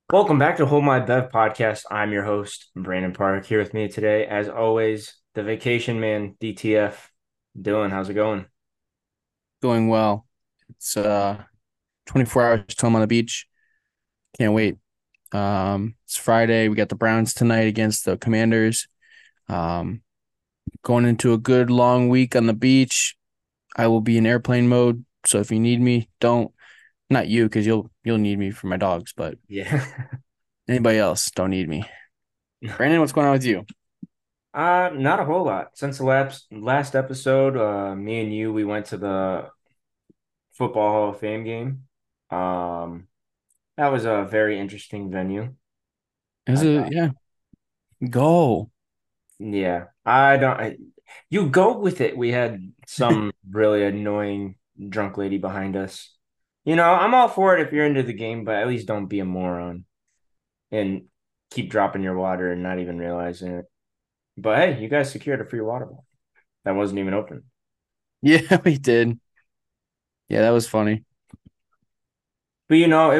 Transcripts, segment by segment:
Welcome back to Hold My Bev podcast. I'm your host, Brandon Park. Here with me today, as always, the vacation man, DTF. Dylan, how's it going? Going well. It's 24 hours till I'm on the beach. Can't wait. It's Friday. We got the Browns tonight against the Commanders. Um, Going into a good long week on the beach. I will be in airplane mode. So if you need me, don't not you because you'll need me for my dogs, but Yeah. anybody else don't need me. Brandon, what's going on with you? Not a whole lot. Since the last episode, me and you, we went to the Football Hall of Fame game. Um, that was a very interesting venue. Is I it thought. yeah? Go. Yeah. You go with it. We had some really annoying drunk lady behind us. I'm all for it if you're into the game, but at least don't be a moron and keep dropping your water and not even realizing it. But hey, you guys secured a free water bottle that wasn't even open. Yeah, we did. Yeah, that was funny. But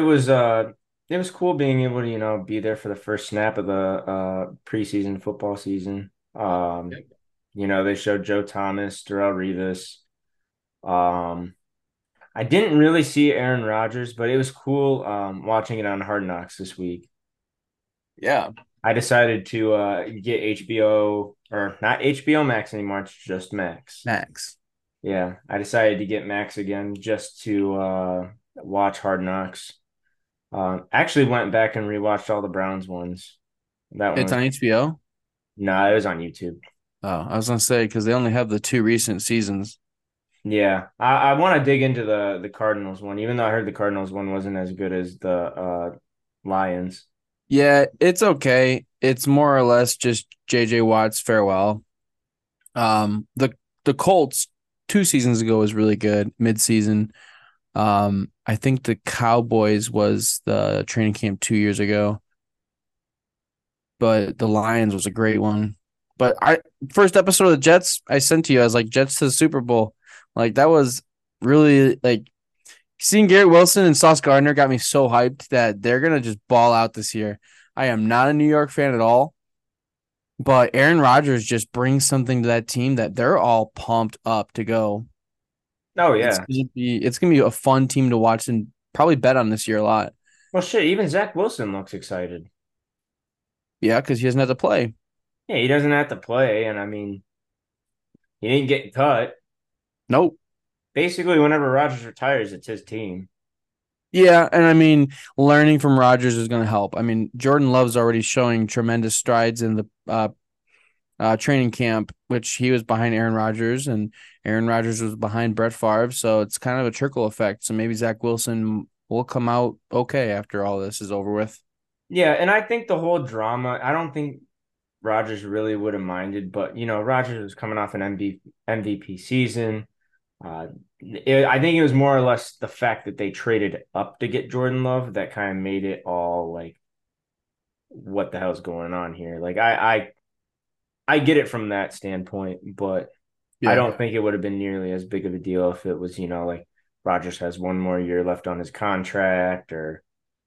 it was cool being able to, be there for the first snap of the preseason football season. They showed Joe Thomas, Darrelle Revis. Um, I didn't really see Aaron Rodgers, but it was cool watching it on Hard Knocks this week. Yeah, I decided to get HBO or not HBO Max anymore, it's just Max. Max. Yeah, I decided to get Max again just to watch Hard Knocks. Actually went back and rewatched all the Browns ones. That one It's was on HBO. no, it was on YouTube. Oh, I was gonna say because they only have the two recent seasons. Yeah, I want to dig into the Cardinals one, even though I heard the Cardinals one wasn't as good as the Lions. Yeah, it's okay. It's more or less just JJ Watt's farewell. The Colts 2 seasons ago was really good mid-season. I think the Cowboys was the training camp 2 years ago, but the Lions was a great one. But I first episode of the Jets I sent to you, I was like Jets to the Super Bowl. Like that was really like seeing Garrett Wilson and Sauce Gardner got me so hyped that they're gonna just ball out this year. I am not a New York fan at all. But Aaron Rodgers just brings something to that team that they're all pumped up to go. Oh It's yeah. gonna be it's gonna be a fun team to watch and probably bet on this year a lot. Well, shit, even Zach Wilson looks excited. Yeah, because he doesn't have to play. Yeah, he doesn't have to play, and I mean, he didn't get cut. Nope. Basically, whenever Rodgers retires, it's his team. Yeah, and I mean, learning from Rodgers is going to help. I mean, Jordan Love's already showing tremendous strides in the training camp, which he was behind Aaron Rodgers, and Aaron Rodgers was behind Brett Favre. So it's kind of a trickle effect. So maybe Zach Wilson will come out okay after all this is over with. Yeah, and I think the whole drama, I don't think Rodgers really would have minded, but Rodgers was coming off an MVP season. I think it was more or less the fact that they traded up to get Jordan Love that kind of made it all like, what the hell's going on here? Like, I get it from that standpoint, but I Yeah. don't think it would have been nearly as big of a deal if it was, like Rodgers has one more year left on his contract or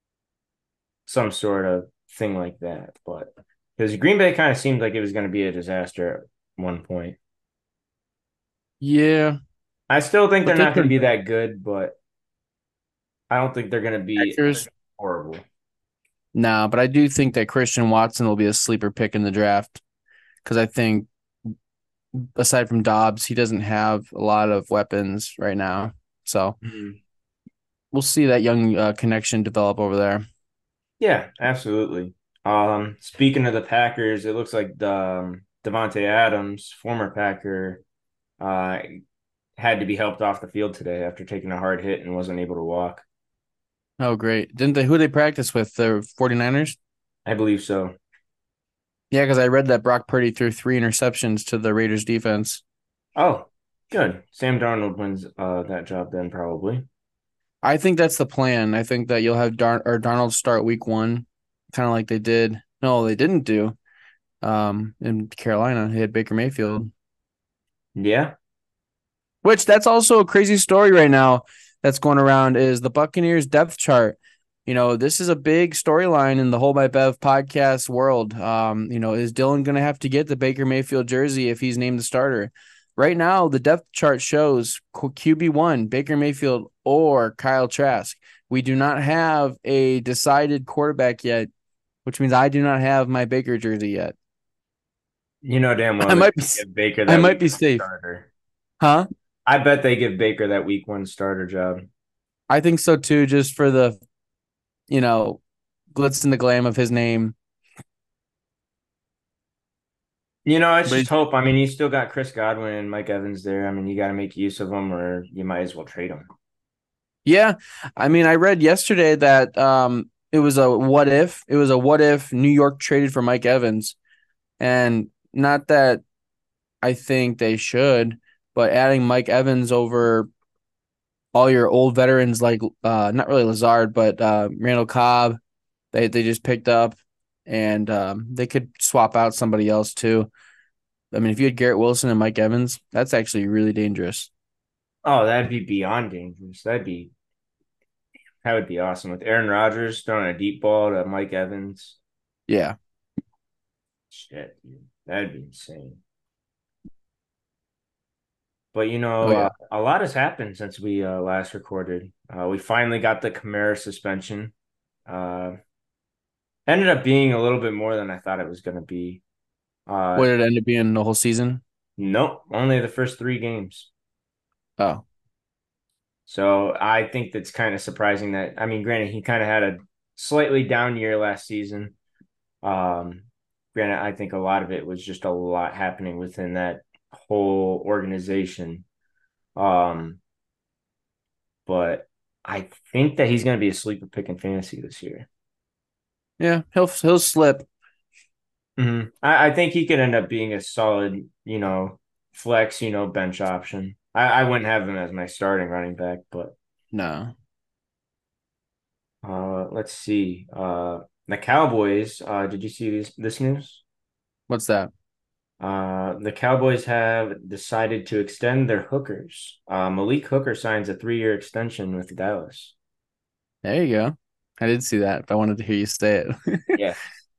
some sort of thing like that. But because Green Bay kind of seemed like it was going to be a disaster at one point. Yeah. I still think But they're they not going to can be that good, but I don't think they're going to be Packers. horrible. Nah, but I do think that Christian Watson will be a sleeper pick in the draft because I think aside from Dobbs, he doesn't have a lot of weapons right now. So Mhm. we'll see that young connection develop over there. Yeah, absolutely. Speaking of the Packers, it looks like the Devontae Adams, former Packer, uh, had to be helped off the field today after taking a hard hit and wasn't able to walk. Oh, great. Didn't they, who they practice with? The 49ers? I believe so. Yeah, because I read that Brock Purdy threw 3 interceptions to the Raiders defense. Oh, good. Sam Darnold wins that job then probably. I think that's the plan. I think that you'll have Darnold start week one, kind of like they did. No, they didn't do in Carolina. They had Baker Mayfield. Yeah. Which that's also a crazy story right now that's going around is the Buccaneers depth chart. This is a big storyline in the Hold My Bev podcast world. Is Dylan going to have to get the Baker Mayfield jersey if he's named the starter? Right now, the depth chart shows QB1, Baker Mayfield or Kyle Trask. We do not have a decided quarterback yet, which means I do not have my Baker jersey yet. You know damn well I they're might be gonna give Baker I that might week be one safe. starter. Huh? I bet they give Baker that week one starter job. I think so too, just for the, you know, glitz and the glam of his name. It's But just hope. I mean, you still got Chris Godwin and Mike Evans there. I mean, you got to make use of them, or you might as well trade them. yeah, I mean, I read yesterday that it was a what if. It was a what if New York traded for Mike Evans. And not that I think they should, but adding Mike Evans over all your old veterans like not really Lazard, but Randall Cobb, they just picked up, and they could swap out somebody else too. I mean, if you had Garrett Wilson and Mike Evans, that's actually really dangerous. Oh, that'd be beyond dangerous. That would be awesome with Aaron Rodgers throwing a deep ball to Mike Evans. Yeah. Shit, dude. That'd be insane. But Oh yeah. a lot has happened since we last recorded. We finally got the Kamara suspension. Uh, Ended up being a little bit more than I thought it was going to be. What Uh, did it end up being the whole season? nope, only the first three games. Oh, So I think that's kind of surprising that, I mean, granted, he kind of had a slightly down year last season. Um, Granted, I think a lot of it was just a lot happening within that whole organization. Um, but I think that he's going to be a sleeper pick in fantasy this year. yeah. He'll slip. I think he could end up being a solid, flex, bench option. I wouldn't have him as my starting running back, but No. let's see. The Cowboys, did you see this news? What's that? The Cowboys have decided to extend their hookers. Malik Hooker signs a 3-year extension with Dallas. There you go. I did see that, but I wanted to hear you say it. Yeah.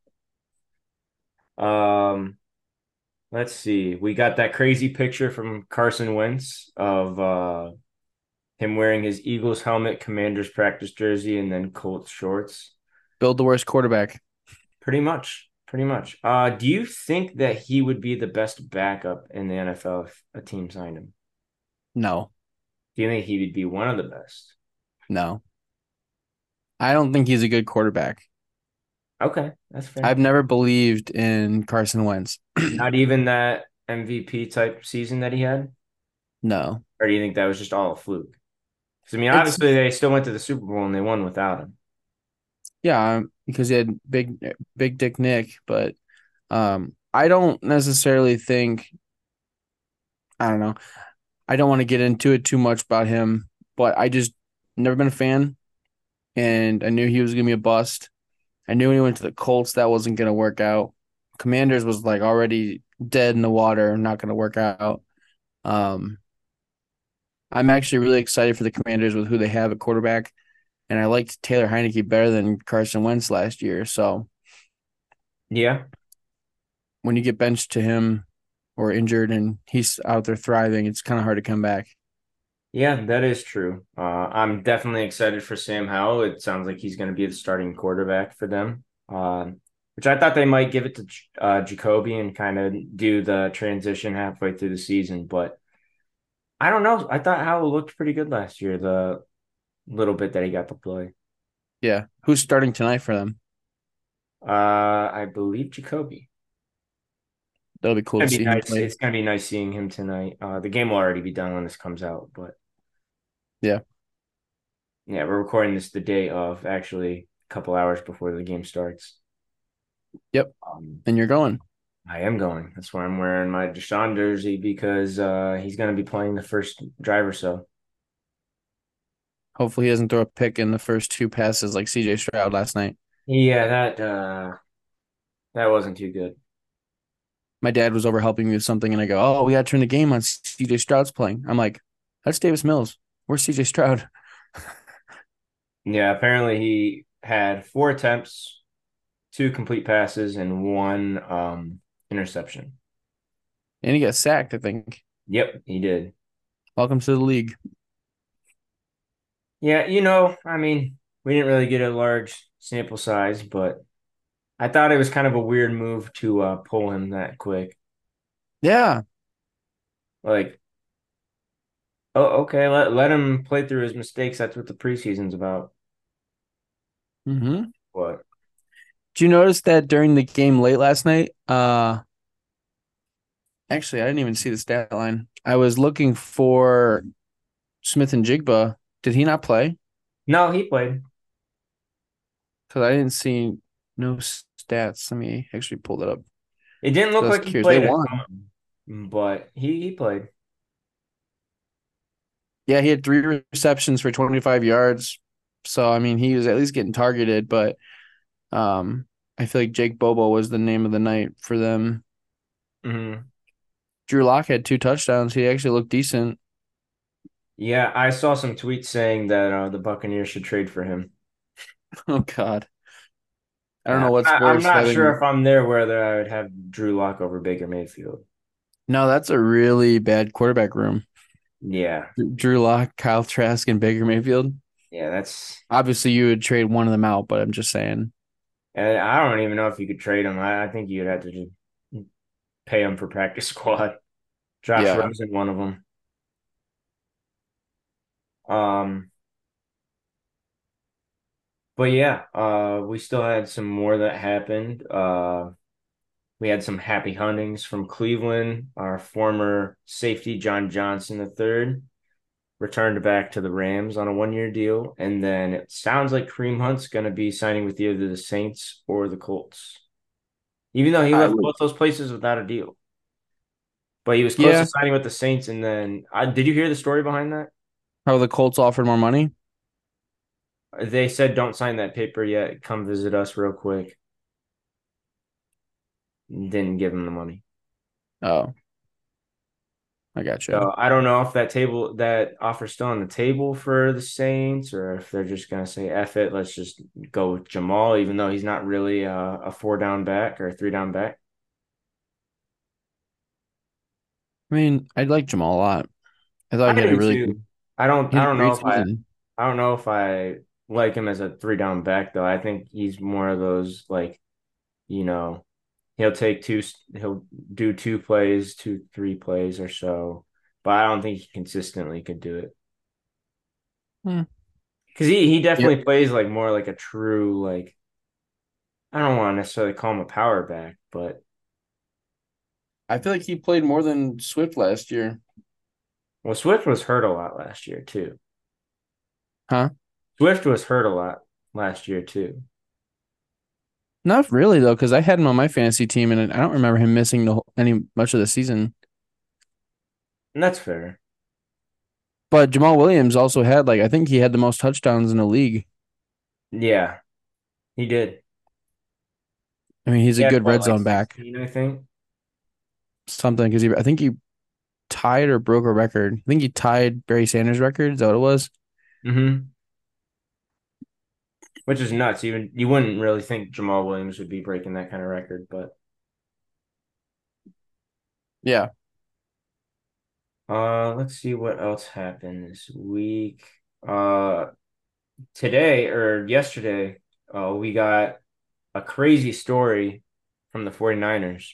Um, let's see. We got that crazy picture from Carson Wentz of him wearing his Eagles helmet, Commanders practice jersey, and then Colts shorts. Build the worst quarterback. Pretty much. Pretty much. Do you think that he would be the best backup in the NFL if a team signed him? No, Do you think he would be one of the best? no. I don't think he's a good quarterback. Okay, that's fair. I've never believed in Carson Wentz. Not even that MVP type season that he had? No. Or do you think that was just all a fluke? Because, I mean, It's obviously they still went to the Super Bowl and they won without him. yeah, because he had big Dick Nick, but I don't necessarily think I don't know. I don't want to get into it too much about him, but I just never been a fan, and I knew he was gonna be a bust. I knew when he went to the Colts that wasn't gonna work out. Commanders was like already dead in the water, not gonna work out. Um, I'm actually really excited for the Commanders with who they have at quarterback, and I liked Taylor Heineke better than Carson Wentz last year. So Yeah. when you get benched to him or injured and he's out there thriving, it's kind of hard to come back. Yeah, that is true. I'm definitely excited for Sam Howell. It sounds like he's going to be the starting quarterback for them, which I thought they might give it to Jacoby and kind of do the transition halfway through the season. But I don't know. I thought Howell looked pretty good last year, the little bit that he got to play. Yeah, who's starting tonight for them? I believe Jacoby. That'll be cool to It's gonna see be him nice. play. It's gonna be nice seeing him tonight. The game will already be done when this comes out, but Yeah. yeah, we're recording this the day of, actually, a couple hours before the game starts. Yep. Um, And you're going. I am going. That's why I'm wearing my Deshaun jersey because he's going to be playing the first drive or so. Hopefully he doesn't throw a pick in the first two passes like CJ Stroud last night. Yeah, that wasn't too good. My dad was over helping me with something, and I go, "Oh, we got to turn the game on. CJ Stroud's playing." I'm like, "That's Davis Mills. Where's CJ Stroud?" Yeah, apparently he had 4 attempts, 2 complete passes, and one interception. And he got sacked, I think. Yep, he did. Welcome to the league. Yeah, I mean, we didn't really get a large sample size, but I thought it was kind of a weird move to pull him that quick. Yeah. Like, oh, okay, let him play through his mistakes. That's what the preseason's about. Mm-hmm. What? Did you notice that during the game late last night? Actually, I didn't even see the stat line. I was looking for Smith and Jigba. Did he not play? No, he played. Because I didn't see no stats. Let me actually pull that up. It didn't So look I was like he curious. They played a won. ton, but he played. Yeah, he had 3 receptions for 25 yards. So I mean, he was at least getting targeted, but um, I feel like Jake Bobo was the name of the night for them. Hmm. Drew Lock had 2 touchdowns. He actually looked decent. Yeah, I saw some tweets saying that the Buccaneers should trade for him. Oh God. I don't Yeah, know what's I'm worse, not sure having if I'm there whether I would have Drew Lock over Baker Mayfield. no, that's a really bad quarterback room. Yeah, Drew Lock, Kyle Trask, and Baker Mayfield. yeah, that's. Obviously, you would trade one of them out, but I'm just saying. And I don't even know if you could trade him. I think you'd have to just pay him for practice squad. Josh Yeah. Rosen, one of them. Um, but yeah, we still had some more that happened. We had some happy huntings from Cleveland. Our former safety, John Johnson III, returned back to the Rams on a 1-year deal. And then it sounds like Kareem Hunt's going to be signing with either the Saints or the Colts, even though he I left would. both those places without a deal. But he was close to Yeah. signing with the Saints. And then, did you hear the story behind that? How the Colts offered more money? They said, don't sign that paper yet. Come visit us real quick. Didn't give him the money. Oh, I gotcha. So I don't know if that offer's still on the table for the Saints, or if they're just gonna say F it, let's just go with Jamal, even though he's not really a 4 down back or a 3 down back. I mean, I'd like Jamal a lot. I thought I he had a do really too. good, I don't he I had a don't know great if I season. I don't know if I like him as a 3 down back though. I think he's more of those like, you know, he'll take two, he'll do 2 plays, 3 plays or so, but I don't think he consistently could do it. Hmm. Because he Yep. definitely plays like more like a true like I don't want to necessarily call him a power back, but I feel like he played more than Swift last year. well, Swift was hurt a lot last year too. Huh? Swift was hurt a lot last year too, Not really though, because I had him on my fantasy team, and I don't remember him missing any much of the season. and that's fair. But Jamal Williams also had I think he had the most touchdowns in the league. Yeah, he did. I mean, he's He a had good what, red like zone back. 16, I think. Something because I think he tied or broke a record. I think he tied Barry Sanders' record. Is that what it was? Hmm. Which is nuts. Even you wouldn't really think Jamal Williams would be breaking that kind of record, but Yeah. let's see what else happened this week. Uh, today or yesterday, we got a crazy story from the 49ers.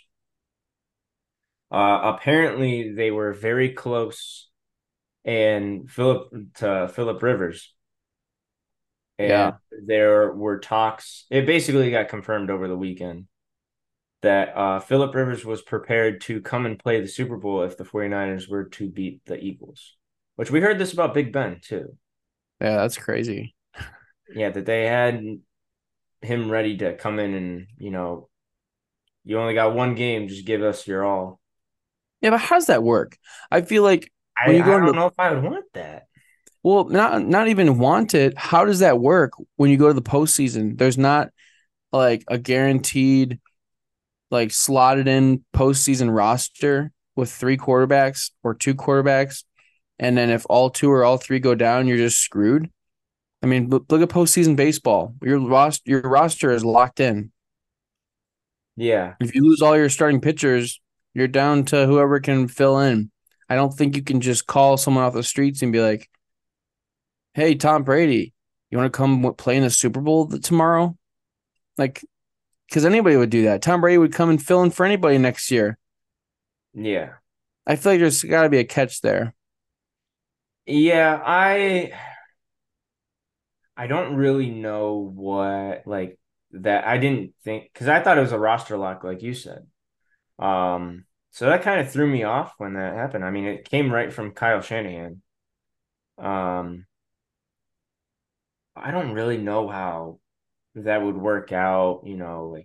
Apparently they were very close and Philip Rivers, and Yeah. there were talks. It basically got confirmed over the weekend that Philip Rivers was prepared to come and play the Super Bowl if the 49ers were to beat the Eagles, which we heard this about Big Ben too. Yeah, that's crazy. Yeah, that they had him ready to come in and, you only got one game, just give us your all. Yeah, but how does that work? I feel like when I, you go I don't into know if I would want that. well, not even want it. How does that work when you go to the postseason? There's not a guaranteed slotted in postseason roster with 3 quarterbacks or 2 quarterbacks, and then if all 2 or all 3 go down, you're just screwed. I mean, look at postseason baseball. Your roster is locked in. Yeah. If you lose all your starting pitchers, you're down to whoever can fill in. I don't think you can just call someone off the streets and be like, "Hey, Tom Brady, you want to come play in the Super Bowl tomorrow?" Like, because anybody would do that. Tom Brady would come and fill in for anybody next year. Yeah. I feel like there's got to be a catch there. Yeah, I don't really know what like that I didn't think because I thought it was a roster lock like you said. So that kind of threw me off when that happened. I mean, it came right from Kyle Shanahan. Um, I don't really know how that would work out, like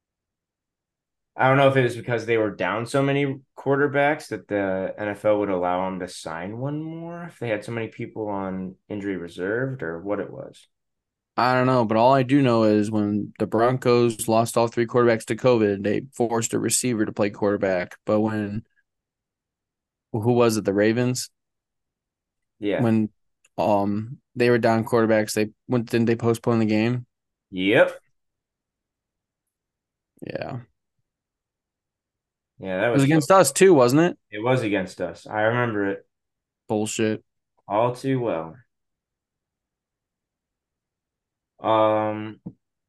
I don't know if it was because they were down so many quarterbacks that the NFL would allow them to sign one more if they had so many people on injury reserved or what it was. I don't know, but all I do know is when the Broncos lost all three quarterbacks to COVID, they forced a receiver to play quarterback. But when who was it? The Ravens? Yeah. When they were down quarterbacks, didn't they postpone the game? Yep. Yeah. Yeah, that It was was so against us too, wasn't it? it was against us. I remember it Bullshit. all too well. Um,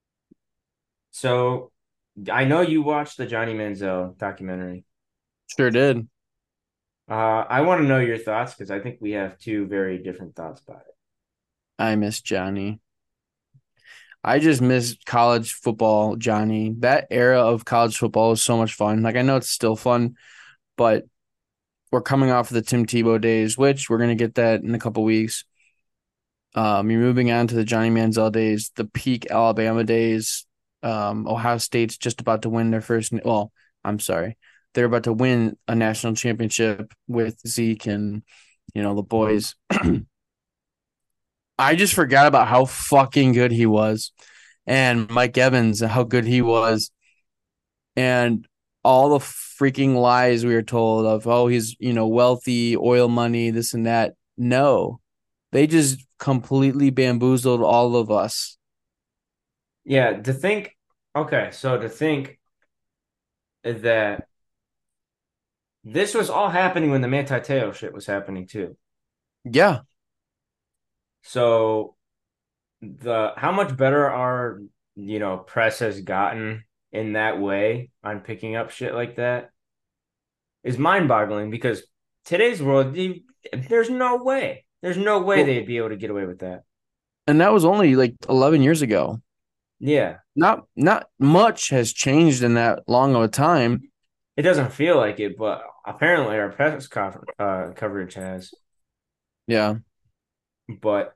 so I know you watched the Johnny Manziel documentary. Sure did. I want to know your thoughts because I think we have two very different thoughts about it. I miss Johnny. I just miss college football, Johnny. That era of college football was so much fun. Like I know it's still fun, but we're coming off of the Tim Tebow days, which we're gonna get that in a couple weeks. You're moving on to the Johnny Manziel days, the peak Alabama days. Ohio State's just about to win their first. Well, I'm sorry, they're about to win a national championship with Zeke and the boys. I just forgot about how fucking good he was, and Mike Evans and how good he was, and all the freaking lies we were told of. Oh, he's wealthy, oil money, this and that. No, they just completely bamboozled all of us. Yeah, to think that this was all happening when the Manti Te'o shit was happening too. Yeah, So the how much better our, press has gotten in that way on picking up shit like that is mind-boggling because today's world, there's no way. There's no way well, they'd be able to get away with that. and that was only like 11 years ago. Yeah. Not much has changed in that long of a time. It doesn't feel like it, but apparently our coverage has. Yeah, But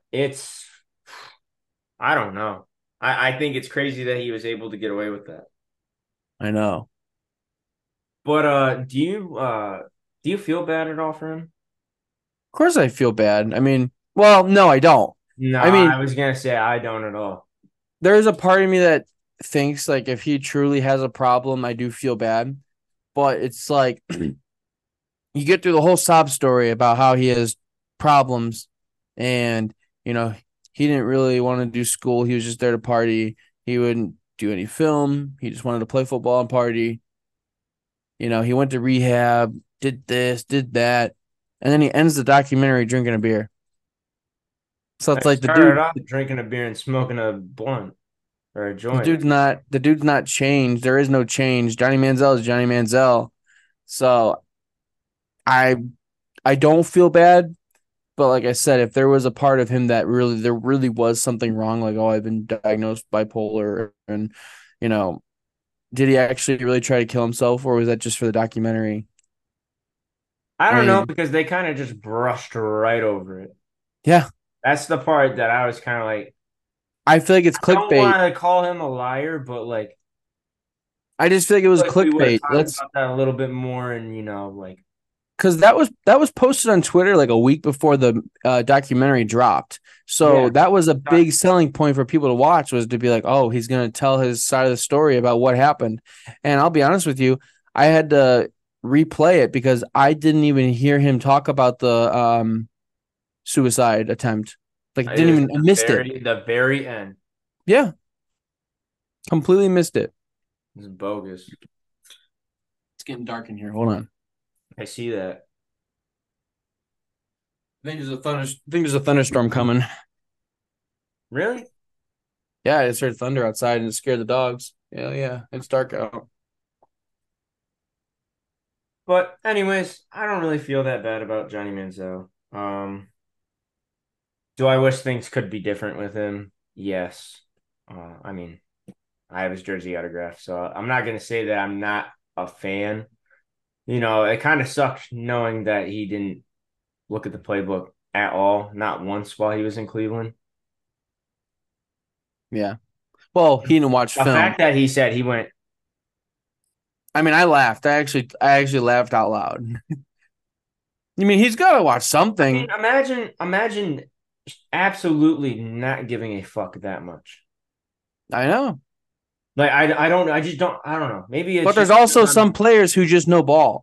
I don't know. I think it's crazy that he was able to get away with that. I know. But do you feel bad at all for him? Of course, I feel bad. I mean, well, no, I don't. No, I mean, I was gonna say I don't at all. there's a part of me that thinks like if he truly has a problem, I do feel bad. But it's like you get through the whole sob story about how he has problems and, you know, he didn't really want to do school. He was just there to party. He wouldn't do any film. He just wanted to play football and party. He went to rehab, did this, did that. And then he ends the documentary drinking a beer. So I it's like the started dude off drinking a beer and smoking a blunt or a the joint. dude's not changed. There is no change. Johnny Manziel is Johnny Manziel. So I I don't feel bad, but like I said, if there was a part of him that there really was something wrong, like I've been diagnosed bipolar, and you know, did he actually really try to kill himself, or was that just for the documentary? I I don't know mean, because they kind of just brushed right over it. yeah, That's the part that I was kind of like, I feel like it's I don't clickbait. want to call him a liar, but like, I just feel like it was we would have clickbait. talked Let's about that a little bit more, and like, because that was posted on Twitter like a week before the documentary dropped. So yeah, that was a big selling point for people to watch, was to be like, oh, he's gonna tell his side of the story about what happened. And I'll be honest with you, I had to replay it because I didn't even hear him talk about the suicide attempt. Like It didn't was even I missed it. the very end. Yeah, completely missed it. It was bogus. It's getting dark in here. Hold on. I see that. I think there's a thunderstorm coming. Really? Yeah, I just heard thunder outside and it scared the dogs. Yeah, yeah. It's dark out. But anyways, I don't really feel that bad about Johnny Manziel. Do I wish things could be different with him? Yes. I mean, I have his jersey autographed, so I'm not gonna say that I'm not a fan. You know, it kind of sucks knowing that he didn't look at the playbook at all, not once while he was in Cleveland. Yeah. Well, he didn't watch The film. fact that he said he went, I mean, I laughed. I actually laughed out loud. I mean, he's got to watch I mean, something. imagine absolutely not giving a fuck that much. I know. Like I just don't I don't know. Maybe it's But there's just also some players who just know ball.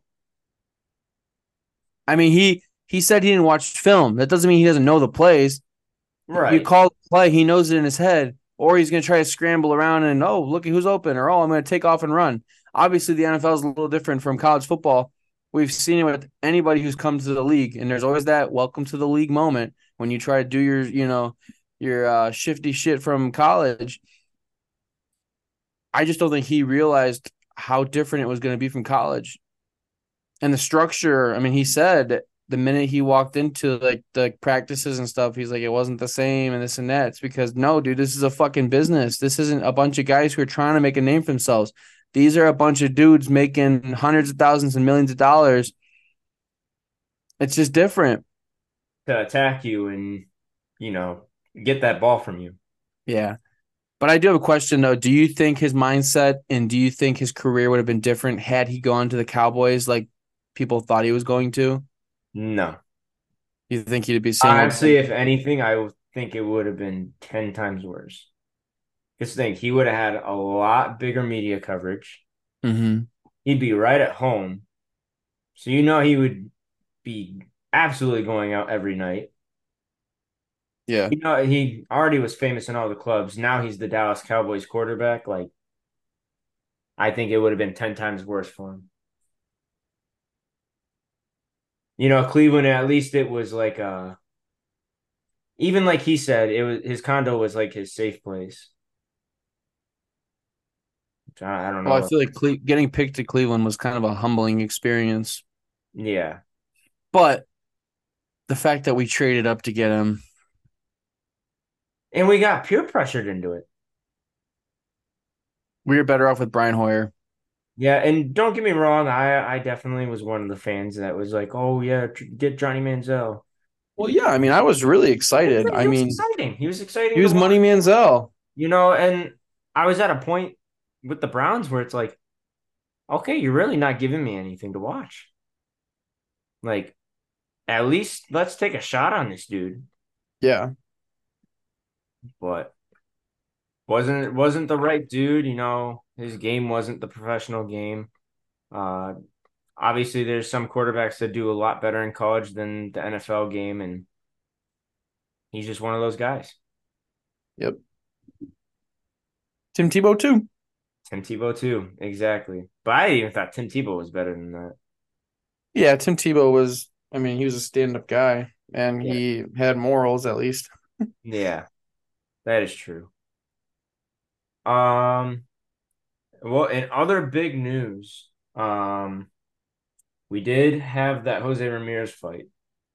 I mean, he said he didn't watch film. That doesn't mean he doesn't know the plays. You right. call the play, he knows it in his head, or he's going to try to scramble around and oh, look at who's open, or oh, I'm going to take off and run. Obviously, the NFL is a little different from college football. We've seen it with anybody who's come to the league, and there's always that welcome to the league moment when you try to do your shifty shit from college. I just don't think he realized how different it was going to be from college and the structure. I mean, he said the minute he walked into like the practices and stuff, he's like, it wasn't the same and this and that. It's because no, dude, this is a fucking business. This isn't a bunch of guys who are trying to make a name for themselves. These are a bunch of dudes making hundreds of thousands and millions of dollars. It's just different. To attack you and, you know, get that ball from you. Yeah. But I do have a question though. Do you think his mindset and do you think his career would have been different had he gone to the Cowboys like people thought he was going to? No. You think he'd be saying what? Honestly, if anything, I would think it would have been 10 times worse. Because think he would have had a lot bigger media coverage. Mm-hmm. He'd be right at home. So you know he would be absolutely going out every night. Yeah. You know, he already was famous in all the clubs. Now he's the Dallas Cowboys quarterback. Like, I think it would have been 10 times worse for him. You know, Cleveland, at least it was like even like he said, it was his condo was like his safe place. Which I don't Well, I know. feel like getting picked to Cleveland was kind of a humbling experience. Yeah. But the fact that we traded up to get him, And we got peer pressured into it. we were better off with Brian Hoyer. Yeah, and don't get me wrong, I definitely was one of the fans that was like, "Oh yeah, get Johnny Manziel." Well, yeah, I mean, I was really excited. I He was mean, exciting. He was he exciting to was Money watch. Manziel. You know, and I was at a point with the Browns where it's like, okay, you're really not giving me anything to watch. Like, at least let's take a shot on this dude. Yeah. But wasn't the right dude, you know, his game wasn't the professional game. Uh Obviously there's some quarterbacks that do a lot better in college than the NFL game, and he's just one of those guys. Yep. Tim Tebow too. Tim Tebow too, exactly. But I even thought Tim Tebow was better than that. Yeah, Tim Tebow was. I mean, he was a stand-up guy, and Yeah. he had morals at least. Yeah, that is true. Um, well, in other big news, we did have that Jose Ramirez fight.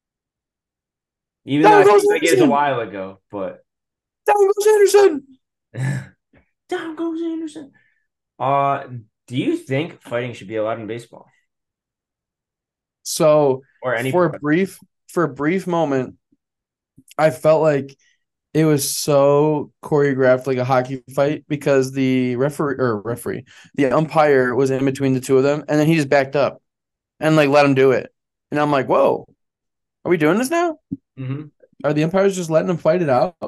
Even though Down it goes seems like it was a Anderson. while ago, but Down goes Anderson. down goes Anderson. Uh, do you think fighting should be allowed in baseball So or any for a pro? brief for a brief moment, I felt like it was so choreographed like a hockey fight because the the umpire was in between the two of them, and then he just backed up and like let him do it. And I'm like, whoa, are we doing this now? Hmm. Are the umpires just letting them fight it out?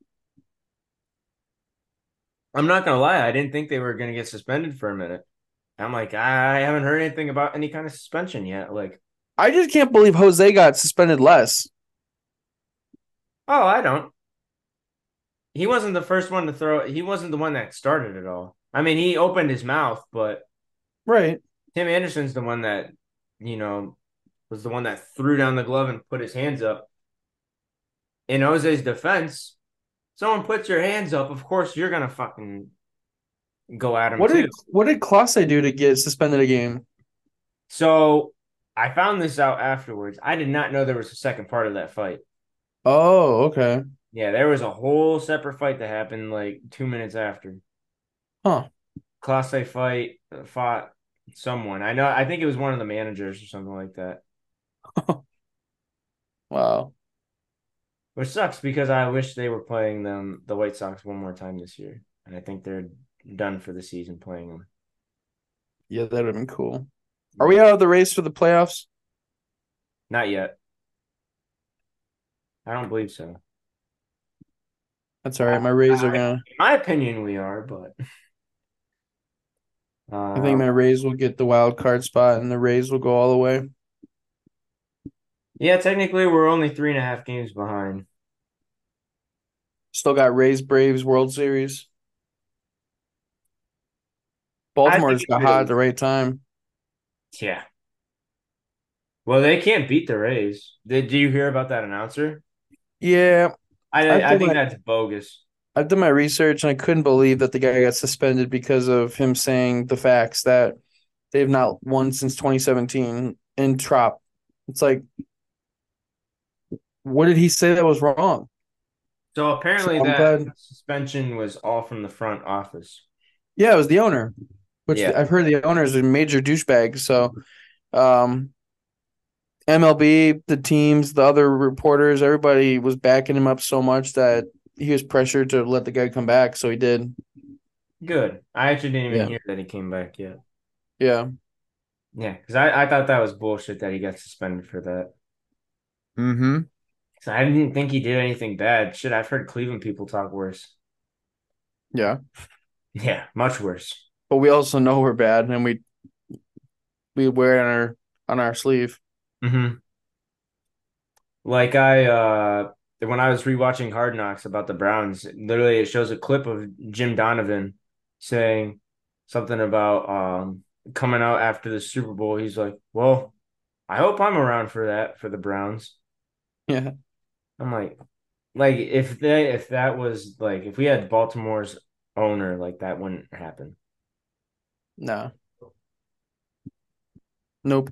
I'm not gonna lie, I didn't think they were gonna get suspended for a minute. I'm like, I haven't heard anything about any kind of suspension yet. Like, I just can't believe Jose got suspended less. oh, I don't. he wasn't the first one to throw. He wasn't the one that started it all. I mean, he opened his mouth, but Right. Tim Anderson's the one that, you know, was the one that threw down the glove and put his hands up. In Jose's defense, someone puts your hands up, of course you're gonna fucking go at him too. What did Klose do to get suspended a game? So I found this out afterwards. I did not know there was a second part of that fight. Oh, okay. Yeah, there was a whole separate fight that happened like 2 minutes after. Huh. Classe fight fought someone. I know. I think it was one of the managers or something like that. Wow. Which sucks because I wish they were playing the White Sox one more time this year, and I think they're done for the season playing them. Yeah, that would have been cool. Are we out of the race for the playoffs? Not yet. I don't believe so. That's all right. My Rays are gonna. In my opinion, we are, but I think uh, my Rays will get the wild card spot, and the Rays will go all the way. yeah, technically we're only 3.5 games behind. Still got Rays Braves World Series. I Baltimore think just it's got hot at really, the right time. yeah. Well, they can't beat the Rays. Did you hear about that announcer? Yeah, I've I done think my that's bogus. I've done my research, and I couldn't believe that the guy got suspended because of him saying the facts that they've not won since 2017 in Trop. It's like, what did he say that was wrong? So So apparently I'm that glad. suspension was all from the front office. Yeah, it was the owner, which Yeah, I've heard the owner is a major douchebag. So, um, MLB, the teams, the other reporters, everybody was backing him up so much that he was pressured to let the guy come back. So he did. good. I actually didn't even Yeah. hear that he came back yet. Yeah. Yeah, because I thought that was bullshit that he got suspended for that. Mm-hmm. So I didn't think he did anything bad. Shit, I've heard Cleveland people talk worse. Yeah. Yeah, much worse. But we also know we're bad, and we wear it on our sleeve. Hmm. Like when I was rewatching Hard Knocks about the Browns, literally it shows a clip of Jim Donovan saying something about coming out after the Super Bowl. He's like, "Well, I hope I'm around for that for the Browns." Yeah. I'm like if that was like if we had Baltimore's owner, like that wouldn't happen. No. Nope.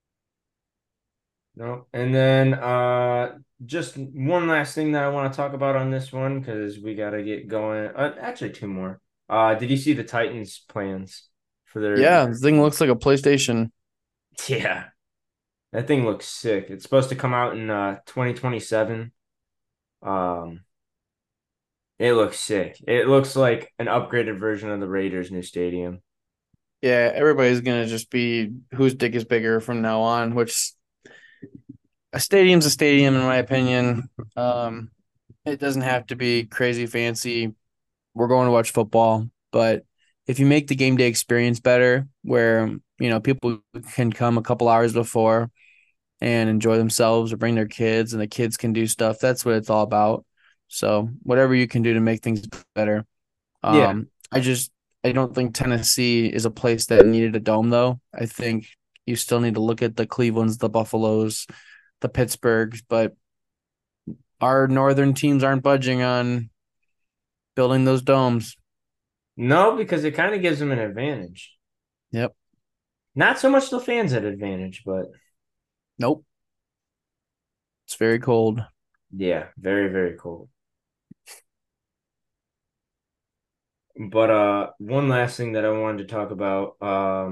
No. And then just one last thing that I want to talk about on this one because we got to get going. Actually, two more. Did you see the Titans' plans for their? Yeah, the thing looks like a PlayStation. Yeah, that thing looks sick. It's supposed to come out in 2027. Um, it looks sick. It looks like an upgraded version of the Raiders' new stadium. Yeah, everybody's gonna just be whose dick is bigger from now on, which a stadium's a stadium in my opinion. It doesn't have to be crazy fancy. We're going to watch football, but if you make the game day experience better, where people can come a couple hours before and enjoy themselves or bring their kids, and the kids can do stuff, that's what it's all about. So whatever you can do to make things better. Yeah. I don't think Tennessee is a place that needed a dome though. I think you still need to look at the Clevelands, the Buffaloes, the Pittsburghs, but our northern teams aren't budging on building those domes. No, because it kind of gives them an advantage. Yep. Not so much the fans at advantage, but Nope. It's very cold. yeah, very, very cool. But one last thing that I wanted to talk about.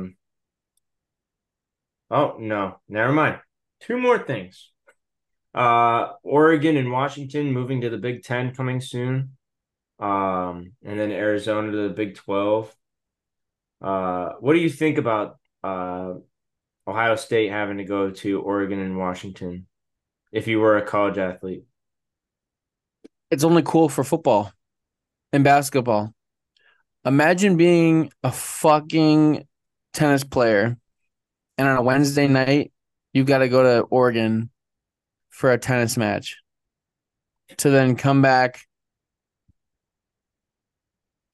Oh no, never mind. Two more things. Oregon and Washington moving to the Big Ten coming soon. And then Arizona to the Big 12. What do you think about Ohio State having to go to Oregon and Washington if you were a college athlete? It's only cool for football and basketball. Imagine being a fucking tennis player and on a Wednesday night, you got to go to Oregon for a tennis match to then come back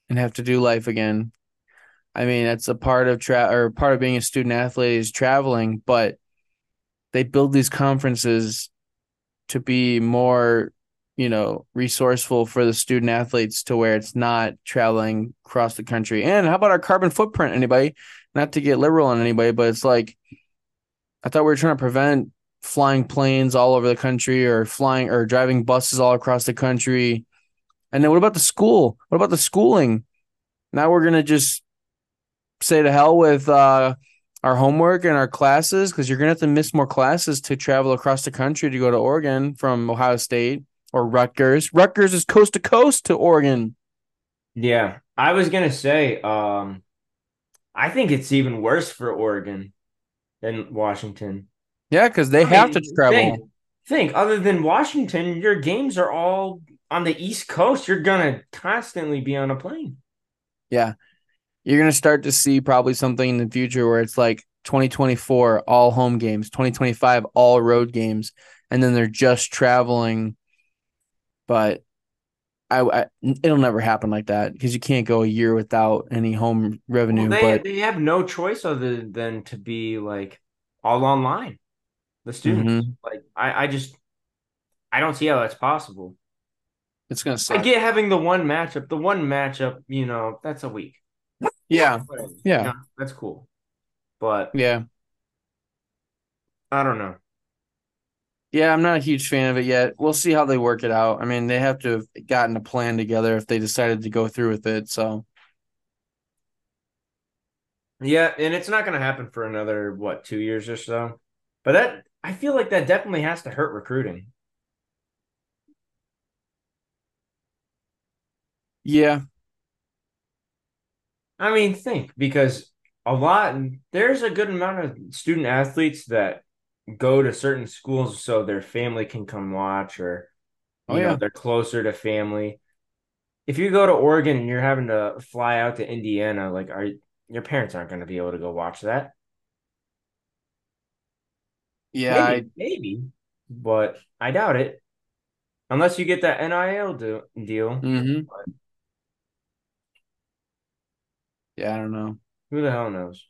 and have to do life again. I mean, that's a part of part of being a student athlete is traveling, but they build these conferences to be more, resourceful for the student athletes to where it's not traveling across the country. And how about our carbon footprint, anybody? Not to get liberal on anybody, but it's like I thought we were trying to prevent flying planes all over the country or flying or driving buses all across the country. And then what about the school? What about the schooling? Now we're gonna just say to hell with our homework and our classes because you're gonna have to miss more classes to travel across the country to go to Oregon from Ohio State or Rutgers. Rutgers is coast to coast to Oregon. Yeah, I was gonna say, I think it's even worse for Oregon than Washington. Yeah, because they I have to mean, travel. think, other than Washington, your games are all on the East Coast. You're gonna constantly be on a plane. Yeah, you're gonna start to see probably something in the future where it's like 2024 all home games, 2025 all road games, and then they're just traveling. But it'll never happen like that because you can't go a year without any home Well, revenue. they But they have no choice other than to be like all online. The students, mhm, like I don't see how that's possible. it's gonna I suck. get having the one matchup, that's a week. Yeah, Whatever. yeah, That's cool. But yeah, I don't know. yeah. I'm not a huge fan of it yet. We'll see how they work it out. I mean, they have to have gotten a plan together if they decided to go through with it. So Yeah, and it's not going to happen for another, what, 2 years or so. But I feel like that definitely has to hurt recruiting. yeah, I mean, think because there's a good amount of student athletes that go to certain schools so their family can come watch or, oh yeah, they're closer to family. If you go to Oregon and you're having to fly out to Indiana, like, your parents aren't going to be able to go watch that. yeah. Maybe, but I doubt it. Unless you get that NIL deal. Mm-hmm. But Yeah, I don't know. who the hell knows?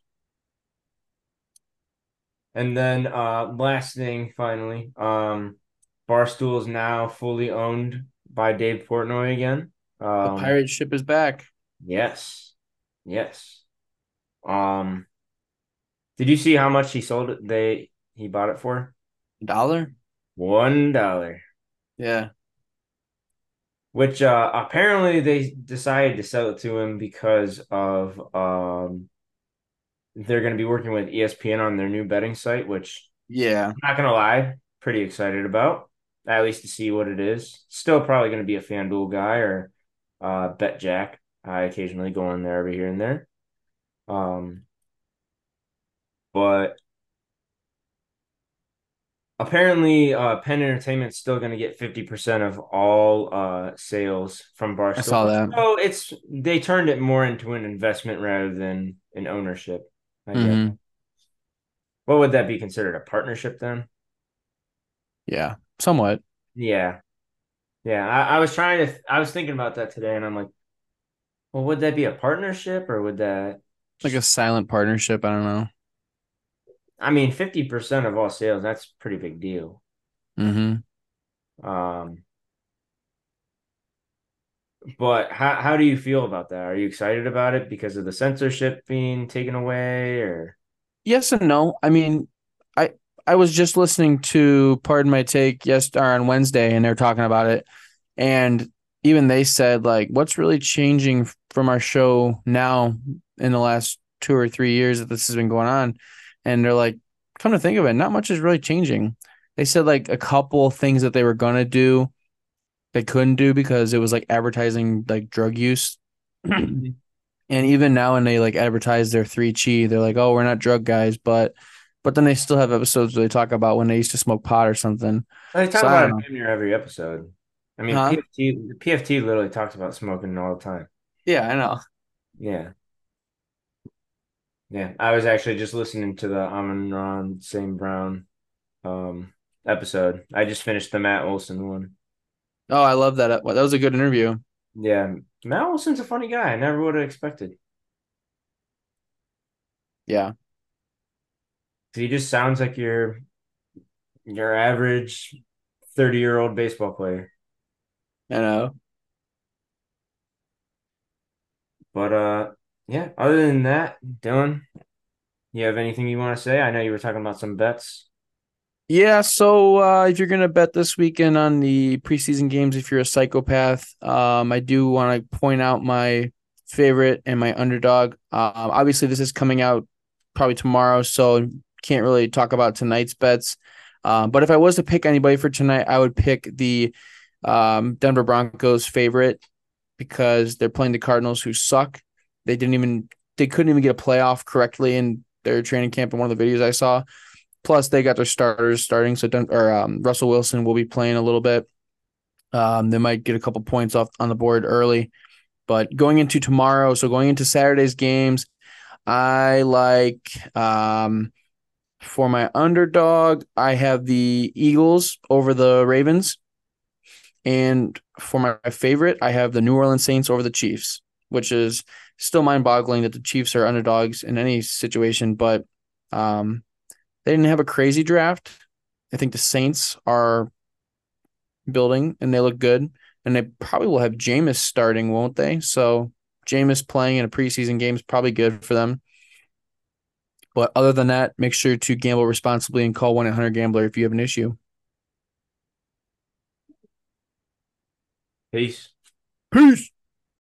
And then last thing finally, Barstool is now fully owned by Dave Portnoy again. The pirate ship is back. Yes. Yes. Um did you see how much he sold it? He bought it for? $1. $1. Yeah. Which apparently they decided to sell it to him because of they're going to be working with ESPN on their new betting site, which Yeah. I'm not going to lie, pretty excited about, at least to see what it is. Still probably going to be a FanDuel guy or BetJack. I occasionally go on there every here and there. Um, but apparently, Penn Entertainment's still going to get 50% of all sales from I Barstool. saw that. So they turned it more into an investment rather than an ownership, I guess. Mm-hmm. What would that be considered? A partnership then? Yeah. Somewhat. Yeah. Yeah. I was thinking about that today and I'm like, well, would that be a partnership or would that Like a just, silent partnership. I don't know. I mean, 50% of all sales, that's a pretty big deal. Mm-hmm. Um, but how do you feel about that? Are you excited about it because of the censorship being taken away or? Yes and no. I mean, I I was just listening to Pardon My Take yesterday on Wednesday, and they're talking about it, and even they said like, what's really changing from our show now in the last 2 or 3 years that this has been going on, and they're like, come to think of it, not much is really changing. They said like a couple things that they were gonna do they couldn't do because it was like advertising like drug use. Mhm. And even now, when they like advertise their 3 Chi, they're like, "Oh, we're not drug guys," but then they still have episodes where they talk about when they used to smoke pot or something. They talk So I about don't it know, damn near every episode. I mean, huh? PFT literally talks about smoking all the time. Yeah, I know. Yeah. Yeah. I was actually just listening to the Amon Ron St. Brown um episode. I just finished the Matt Olson one. Oh, I love that. That was a good interview. Yeah, Matt Wilson's a funny guy. I never would have expected. Yeah, He just sounds like your average 30-year-old baseball player. I know. But yeah, other than that, Dylan, you have anything you want to say? I know you were talking about some bets. Yeah, so if you're gonna bet this weekend on the preseason games, if you're a psychopath, I do want to point out my favorite and my underdog. Obviously, this is coming out probably tomorrow, so can't really talk about tonight's bets. But if I was to pick anybody for tonight, I would pick the Denver Broncos favorite because they're playing the Cardinals, who suck. They couldn't even get a playoff correctly in their training camp in one of the videos I saw. Plus, they got their starters starting, so Russell Wilson will be playing a little bit. They might get a couple points off on the board early. But going into tomorrow, so going into Saturday's games, I like for my underdog, I have the Eagles over the Ravens. And for my favorite, I have the New Orleans Saints over the Chiefs, which is still mind-boggling that the Chiefs are underdogs in any situation, but they didn't have a crazy draft. I think the Saints are building and they look good. And they probably will have Jameis starting, won't they? So Jameis playing in a preseason game is probably good for them. But other than that, make sure to gamble responsibly and call 1-800-GAMBLER if you have an issue. Peace. Peace.